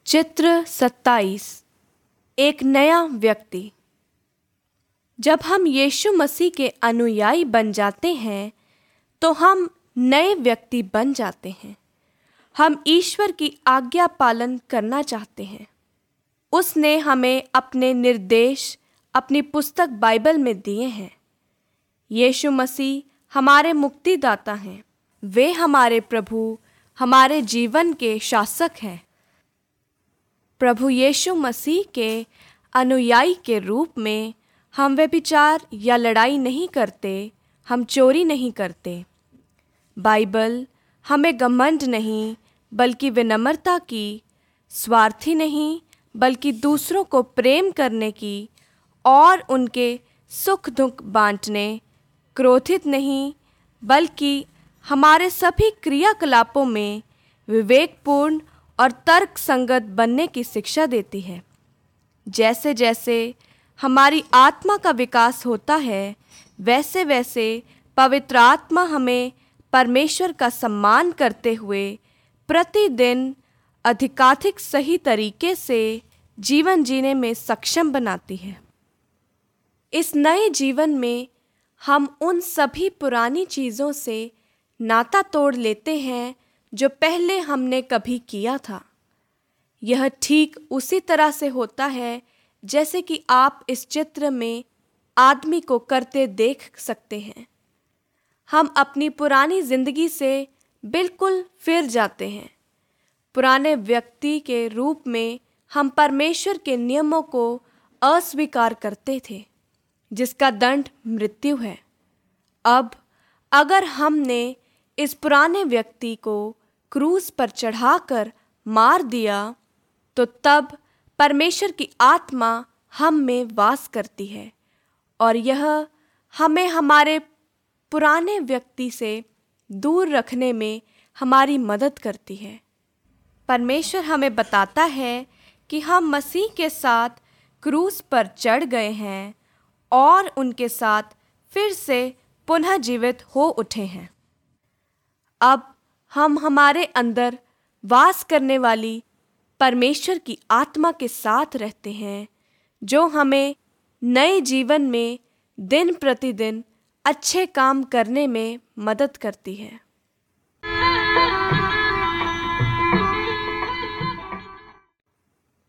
चित्र 27। एक नया व्यक्ति। जब हम यीशु मसीह के अनुयायी बन जाते हैं तो हम नए व्यक्ति बन जाते हैं। हम ईश्वर की आज्ञा पालन करना चाहते हैं। उसने हमें अपने निर्देश अपनी पुस्तक बाइबल में दिए हैं। यीशु मसीह हमारे मुक्तिदाता हैं। वे हमारे प्रभु, हमारे जीवन के शासक हैं। प्रभु यीशु मसीह के अनुयायी के रूप में हम व्यभिचार या लड़ाई नहीं करते, हम चोरी नहीं करते। बाइबल हमें घमंड नहीं बल्कि विनम्रता की, स्वार्थी नहीं बल्कि दूसरों को प्रेम करने की और उनके सुख दुख बांटने, क्रोधित नहीं बल्कि हमारे सभी क्रियाकलापों में विवेकपूर्ण और तर्क संगत बनने की शिक्षा देती है। जैसे जैसे हमारी आत्मा का विकास होता है, वैसे वैसे पवित्र आत्मा हमें परमेश्वर का सम्मान करते हुए प्रतिदिन अधिकाधिक सही तरीके से जीवन जीने में सक्षम बनाती है। इस नए जीवन में हम उन सभी पुरानी चीज़ों से नाता तोड़ लेते हैं जो पहले हमने कभी किया था। यह ठीक उसी तरह से होता है जैसे कि आप इस चित्र में आदमी को करते देख सकते हैं। हम अपनी पुरानी जिंदगी से बिल्कुल फिर जाते हैं। पुराने व्यक्ति के रूप में हम परमेश्वर के नियमों को अस्वीकार करते थे, जिसका दंड मृत्यु है। अब अगर हमने इस पुराने व्यक्ति को क्रूस पर चढ़ाकर मार दिया तो तब परमेश्वर की आत्मा हम में वास करती है और यह हमें हमारे पुराने व्यक्ति से दूर रखने में हमारी मदद करती है। परमेश्वर हमें बताता है कि हम मसीह के साथ क्रूस पर चढ़ गए हैं और उनके साथ फिर से पुनः जीवित हो उठे हैं। अब हम हमारे अंदर वास करने वाली परमेश्वर की आत्मा के साथ रहते हैं, जो हमें नए जीवन में दिन प्रतिदिन अच्छे काम करने में मदद करती है।